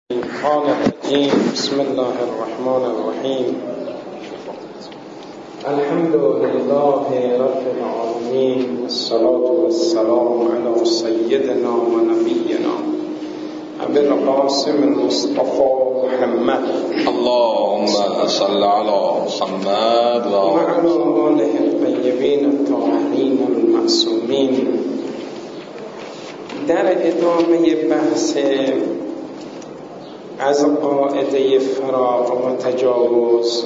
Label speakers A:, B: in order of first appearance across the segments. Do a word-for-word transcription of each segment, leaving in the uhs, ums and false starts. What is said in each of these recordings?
A: الشيطان الرجيم. بسم الله الرحمن الرحيم. الحمد لله رب العالمين، والصلاة والسلام على سيدنا ونبينا أبي القاسم المصطفى محمد
B: اللهم صل على محمد
A: وعلى آله الطيبين الطاهرين المعصومين. در ادامه بحث از قاعده فراق و تجاوز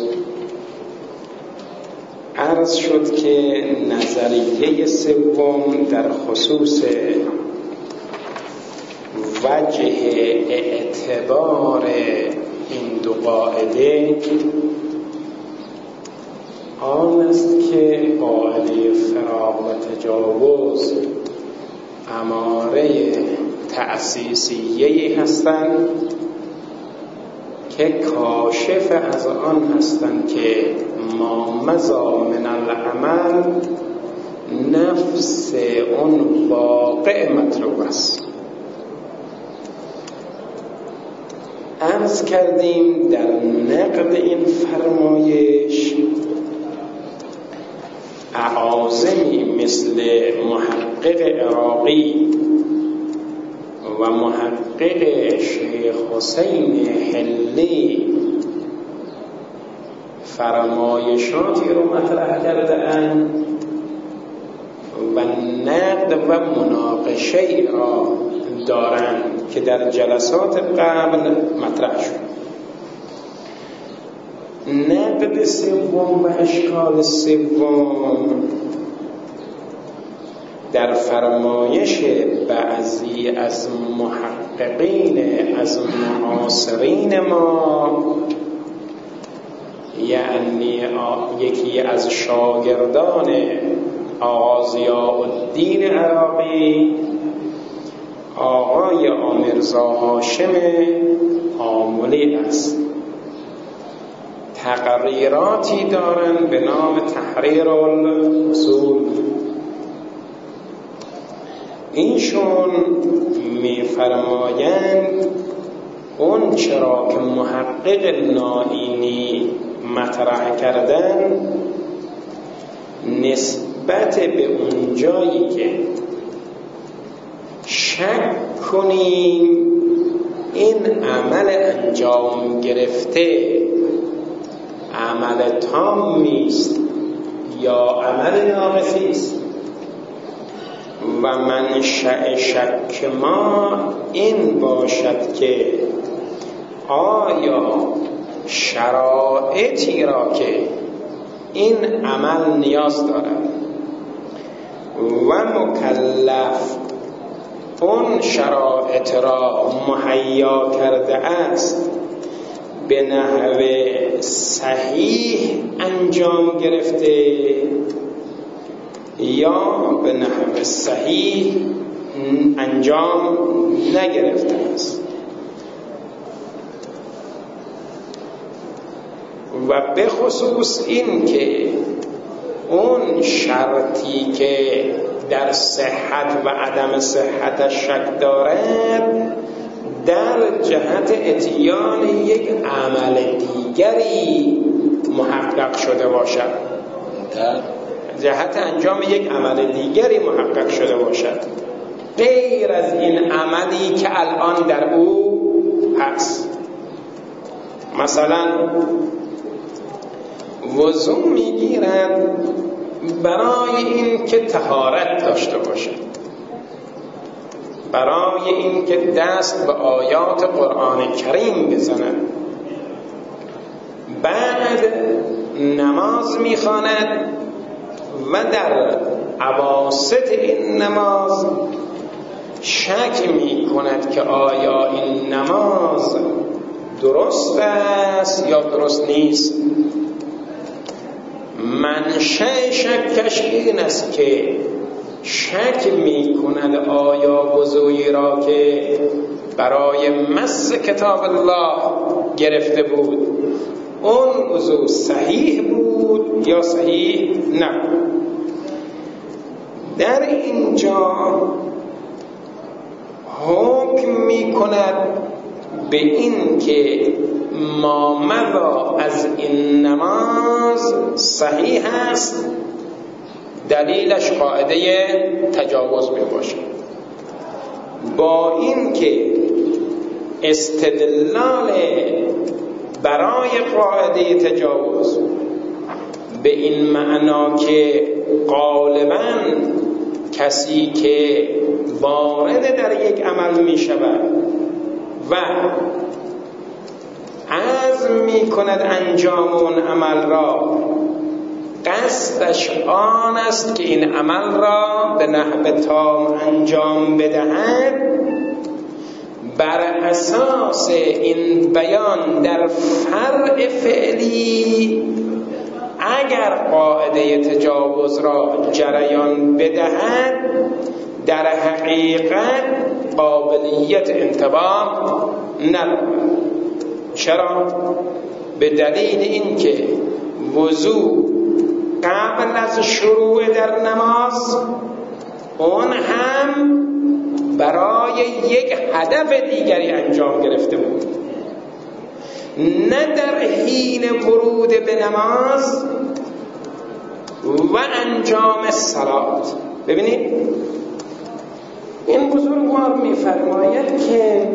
A: عرض شد که نظریه سوم در خصوص وجه اعتبار این دو قاعده آن است که قاعده فراق و تجاوز اماره تأسیسیه‌ای هستند که کاشف از آن هستند که ما مضا من العمل نفس اون واقع مطلوب است. عرض کردیم در نقد این فرمایش اعاظمی مثل محقق عراقی و محقق شیخ حسین حلی فرمایشاتی رو مطرح کرده اند و نقد و مناقشه را دارند که در جلسات قبل مطرح شد. نقد سوم و اشکال سوم در فرمایش بعضی از محققین از معاصرین ما، یعنی یکی از شاگردان آقا ضیاءالدین عراقی، آقای آمرزا هاشم آملی است. تقریراتی دارند به نام تحریر الاصول. اینشون می‌فرمایند اون چرا که محقق نائینی مطرح کردن نسبت به اون جایی که شک کنیم این عمل انجام گرفته عمل تامی است یا عمل ناقصی است، و منشأ شک ما این باشد که آیا شرایطی را که این عمل نیاز دارد و مکلف اون شرایط را مهیا کرده است به نحو صحیح انجام گرفته یا به نحو صحیح انجام نگرفته است. و به خصوص این که اون شرطی که در صحت و عدم صحت شک دارد در جهت اتیان یک عمل دیگری محقق شده باشد، در جهت انجام یک عمل دیگری محقق شده باشد غیر از این عملی که الان در او هست. مثلا وضو میگیرد برای این که طهارت داشته باشد، برای این که دست به آیات قرآن کریم بزند، بعد نماز میخواند و در اواسط این نماز شک میکند که آیا این نماز درست است یا درست نیست. منشأ شکش این است که شک میکند آیا وضوئی را که برای مس کتاب الله گرفته بود اون وضو صحیح بود یا صحیح نبود. در اینجا حکم می کند به این که ما مضا از این نماز صحیح است، دلیلش قاعده تجاوز می باشه. با این که استدلال برای قاعده تجاوز به این معنا که غالباً کسی که وارد در یک عمل می شود و عزم می کند انجام اون عمل را، قصدش آن است که این عمل را به نحو تام انجام بدهد، بر اساس این بیان در فرع فعلی اگر قاعده تجاوز را جریان بدهد، در حقیقت قابلیت انتباه ندارد. چرا؟ به دلیل اینکه وضو قبل از شروع در نماز اون هم برای یک هدف دیگری انجام گرفته بود، نه در حین ورود به نماز و انجام صلات. ببینید این بزرگوار می‌فرماید که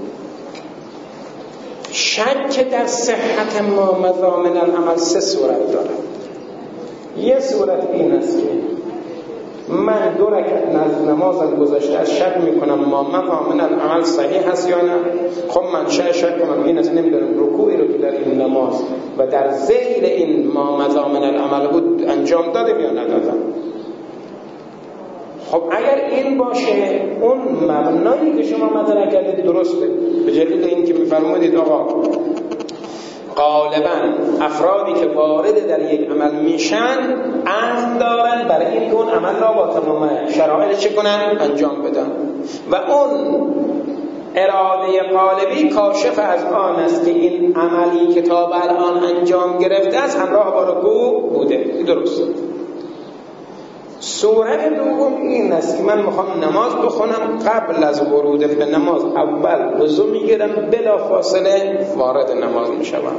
A: شک در صحت ما مضامن العمل سه صورت دارد. یه صورت این است که من دو رکعت از نمازم گذشته از شک میکنم ما مضامن العمل صحیح هست یا نه. خب من چه شک کنم این است، نمیدونم رکوعی رو که در این نماز و در ذیل این ما مضامن العمل بود انجام دادم یا ندادم. خب اگر این باشه اون مبنایی که شما مطرح کردید درسته، به دلیل اینکه میفرمایید آقا غالبا افرادی که وارد در یک عمل میشن عزم دارن برای اینکه اون عمل را با تمام شرایط چه کنن؟ انجام بدن، و اون اراده قالبی کاشف از آن است که این عملی که تا به الان انجام گرفته است همراه با رکوع بوده. درسته. صورت دوم این است که من میخوام نماز بخونم، قبل از ورود به نماز اول وضو میگیرم، بلا فاصله وارد نماز میشم.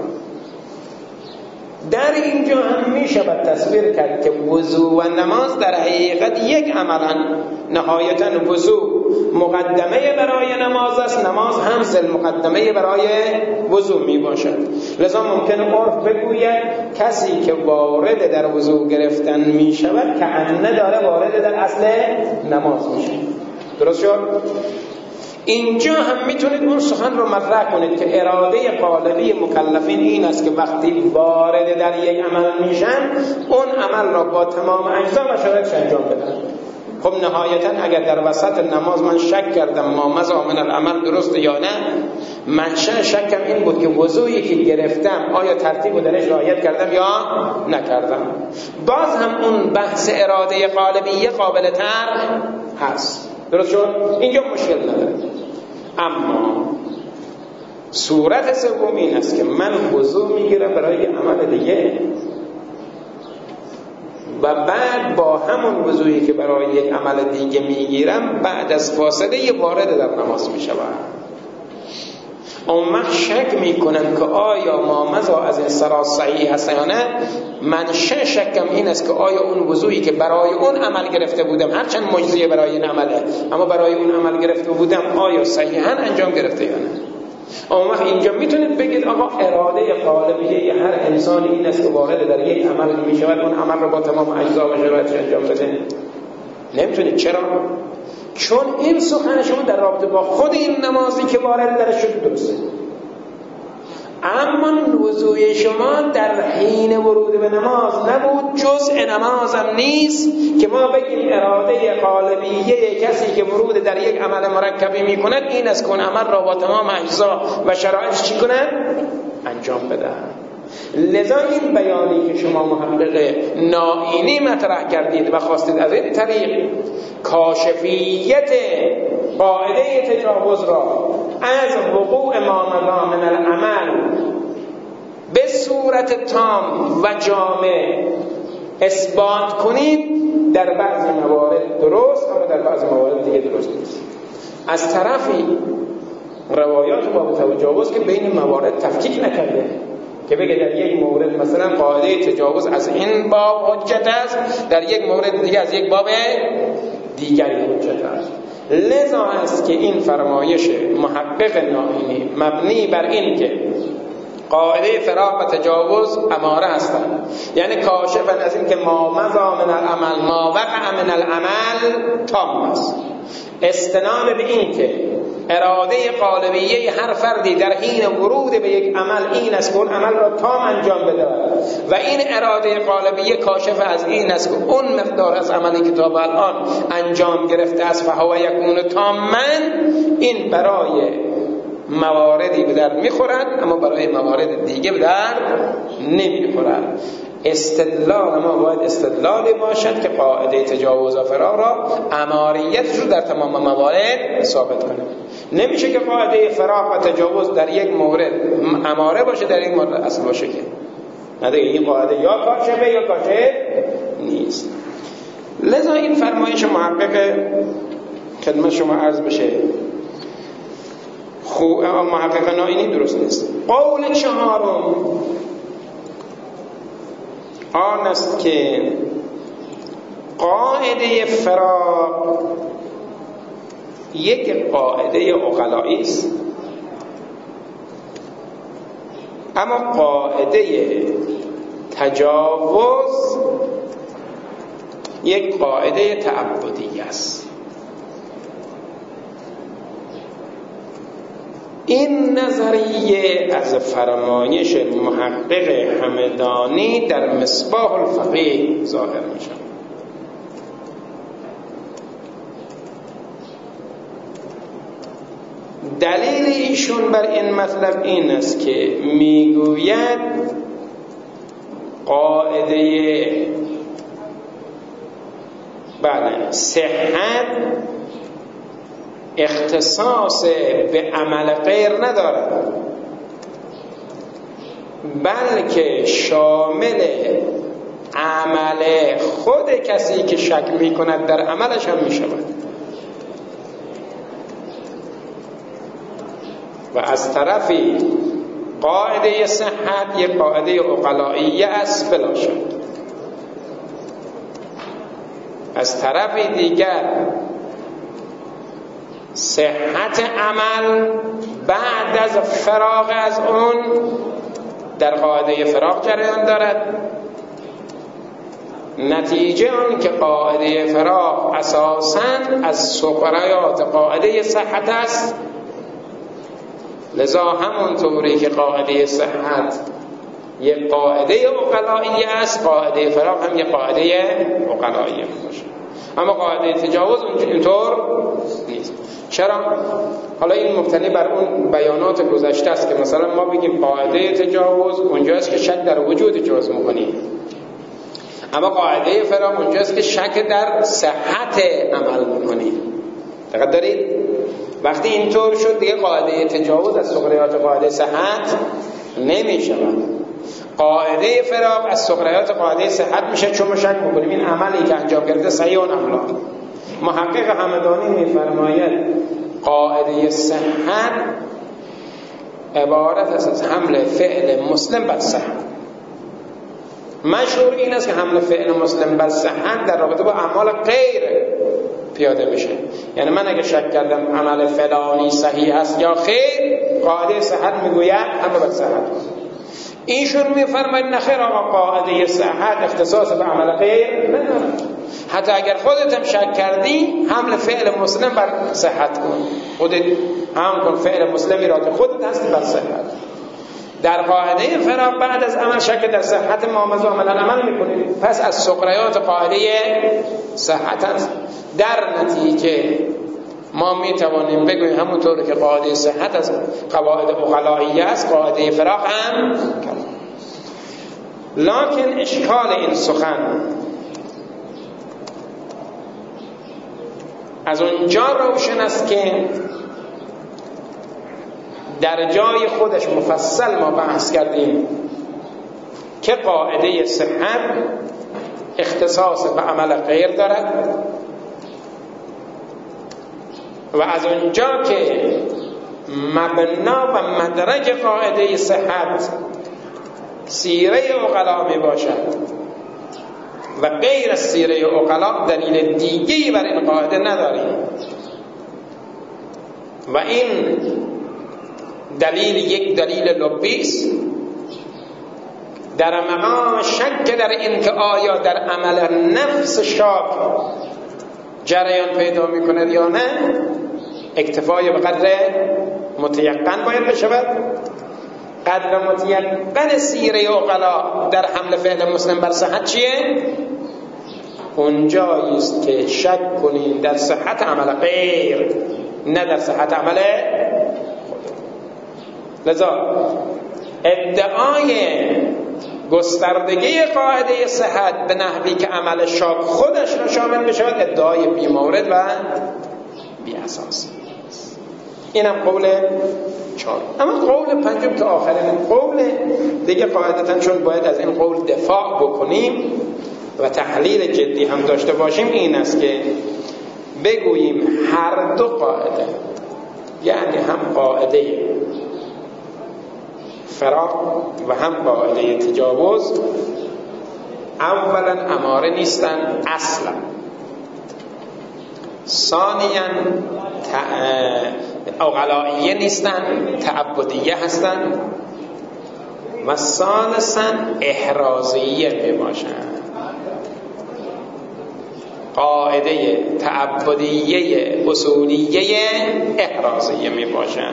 A: در اینجا هم میشود تصویر کرد که وضو و نماز در حقیقت یک عملن. نهایتا وضو مقدمه برای نماز است، نماز هم زل مقدمه برای وضو می باشد. لذا ممکن عرف بگوید کسی که وارد در وضو گرفتن می شود که انه داره وارد در اصل نماز می شود. درست شد؟ اینجا هم میتونید اون سخن رو مطرح کنید که اراده قالبی مکلفین این است که وقتی وارد در یک عمل میشن اون عمل را با تمام اجزا و شرایطش انجام بدن. خب نهایتا اگر در وسط نماز من شک کردم ما مضامن العمل درسته یا نه، منشأ شکم این بود که وضویی که گرفتم آیا ترتیب و درش رعایت کردم یا نکردم. باز هم اون بحث اراده قالبیه قابل طرح هست. درست شد؟ اینجا مشکل نداره. اما صورت سوم این است که من وضو میگیرم برای عمل دیگه و بعد با همون وضویی که برای یک عمل دیگه میگیرم بعد از فاصله وارد در نماز میشم. اون وقت شک میکنم که آیا ما مضا از این صلاة صحیح هست یا نه. من شکم این است که آیا اون وضویی که برای اون عمل گرفته بودم، هرچند مجزیه برای این عمله اما برای اون عمل گرفته بودم، آیا صحیحاً انجام گرفته یا نه. اون وقت اینجا میتونید بگید آقا اراده قالبیه هر انسانی این است که وارد در یک عمل میشود اون عمل رو با تمام اجزا و شرایطش انجام بده. نمیتونید. چرا؟ چون این سخن شما در رابطه با خود این نمازی که وارد درش شد درسته، اما وضوی شما در حین ورود به نماز نبود، جزء نمازم نیست که ما بگیم اراده قالبیه کسی که ورود در یک عمل مرکبی میکند این است که اون عمل را با تمام اجزا و شرایطش چی کند؟ انجام بده. لذا این بیانی که شما محقق نائینی مطرح کردید و خواستید از این طریق کاشفیت قاعده تجاوز را از وقوع ما مضامن العمل به صورت تام و جامع اثبات کنید، در بعض موارد درست اما در بعض موارد دیگه درست نیست. از طرفی روایات باب تجاوز که بین موارد تفکیک نکرده که بگه در یک مورد مثلا قاعده تجاوز از این باب حجت است، در یک مورد دیگه از یک باب دیگری حجت است. لذا است که این فرمایش محقق نائینی مبنی بر این که قاعده فراق و تجاوز اماره هستند، یعنی کاشفن از این که ما مضا من العمل ما وقع من العمل تام است، استناد به این که اراده قالبیه هر فردی در حین ورود به یک عمل این است که اون عمل را تام انجام بده و این اراده قالبیه کاشف از این است که اون مقدار از عملی که تا به الان انجام گرفته است فهو یکون تاما، این برای مواردی به در میخورد اما برای موارد دیگه به در نمیخورد. استدلال ما باید استدلالی باشد که قاعده تجاوز و فراق را اماریتش رو در تمام موارد ثابت کنه. نمیشه که قاعده فراق و تجاوز در یک مورد اماره باشه در یک مورد اصل باشه، که نه دیگه این قاعده یا کاشفه یا کاشف نیست. لذا این فرمایش محقق خدمت شما عرض بشه خوب محقق نائینی درست نیست. قول چهارم آن است که قاعده فراق یک قاعده عقلایی است، اما قاعده تجاوز یک قاعده تعبدی است. این نظریه از فرمایش محقق همدانی در مصباح الفقیه ظاهر می شود. دلیل ایشون بر این مطلب این است که میگوید قاعده بله صحت اختصاص به عمل غیر ندارد، بلکه شامل عمل خود کسی که شک می کند در عملش هم می شود. و از طرفی قاعده صحت یک قاعده عقلائیه است بلا شک، از طرفی دیگر صحت عمل بعد از فراغ از اون در قاعده فراغ جریان دارد. نتیجه اون که قاعده فراغ اساساً از سقرایات قاعده صحت است، لذا همون طوری که قاعده صحت یک قاعده عقلائیه است، قاعده فراغ هم یک قاعده عقلائیه باشه. اما قاعده تجاوز اینطور نیست. چرا؟ حالا این مبتنی بر اون بیانات گذشته است که مثلا ما بگیم قاعده تجاوز اونجاست که شک در وجود جواز می‌کنیم، اما قاعده فراق اونجاست که شک در صحت عمل می‌کنیم. دقت دارید؟ وقتی اینطور شد دیگه قاعده تجاوز از سقریات قاعده صحت نمی‌شود. قاعده فراق از سقریات قاعده صحت میشه چون ما شک می‌کنیم این عملی که انجام گرفته صحیح و نه. محقق همدانی می‌فرماید قاعده صحت عبارت است از حمل فعل مسلم بر صحت. مشهور این است که حمل فعل مسلم بر صحت در رابطه با اعمال غیر پیاده میشه. یعنی من اگه شک کردم عمل فلانی صحیح است یا خیر، قاعده صحت میگوید حمل بر صحت. ایشون میفرماید نخیر آقا، قاعده صحت اختصاص به عمل غیر نداره. حتی اگر خودت هم شک کردی حمل فعل مسلم بر صحت کن، خودت هم کن فعل مسلمی را که خودت هستی بر صحت. در قاعده فراق بعد از عمل شک در صحت ما مزاملا عمل میکنیم، پس از سقریات قاعده صحت است. در نتیجه ما میتوانیم بگوییم همونطور که قاعده صحت از قواعد عقلائیه است، قاعده فراق هم کرد. لکن اشکال این سخن از اونجا روشن است که در جای خودش مفصل ما بحث کردیم که قاعده صحت اختصاص به عمل غیر دارد و از اونجا که مبنا و مدرج قاعده صحت سیره عقلا می باشد و غیر از سیره عقلا دلیل دیگه‌ای بر این قاعده نداریم و این دلیل یک دلیل لبی است در مقام شک در این که آیا در عمل نفس شاک جریان پیدا میکنه یا نه، اکتفای به قدر متیقن باید بشود. قدر متیقن سیره عقلا در حمل فعل مسلم بر صحت چیه؟ اونجایی است که شک کنیم در صحت عمل غیر، نه در صحت عمل خود. لذا ادعای گستردگی قاعده صحت به نحوی که عمل شاک خودش را شامل بشود ادعای بی مورد و بی اساس. اینم قول چهار. اما قول پنجم که آخرین قول دیگه قاعدتاً چون باید از این قول دفاع بکنیم و تحلیل جدی هم داشته باشیم، این است که بگوییم هر دو قاعده، یعنی هم قاعده فراق و هم قاعده تجاوز، اولا اماره نیستن اصلا، ثانیا عقلائیه نیستن، تعبدیه هستن، و ثالثا احرازیه می باشن. قاعده تعبدیه اصولیه احرازیه می باشن.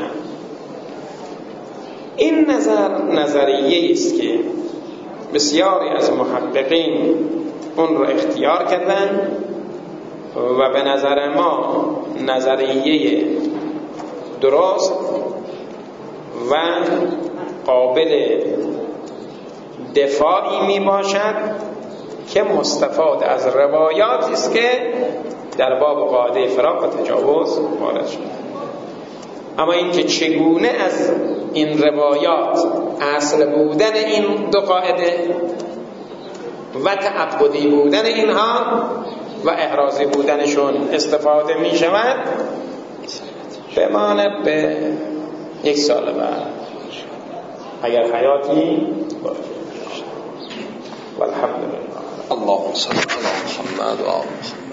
A: این نظر نظریه است که بسیاری از محققین اون رو اختیار کردن و به نظر ما نظریه درست و قابل دفاعی می باشد که مستفاد از روایاتی است که در باب قاعده فراق و تجاوز وارد شده. اما اینکه چگونه از این روایات اصل بودن این دو قاعده و تعبدی بودن اینها و احرازی بودنشون استفاده می شود بماند به یک سال بعد اگر حیاتی باشه. والحمدلله.
B: اللهم صل على محمد و آل محمد.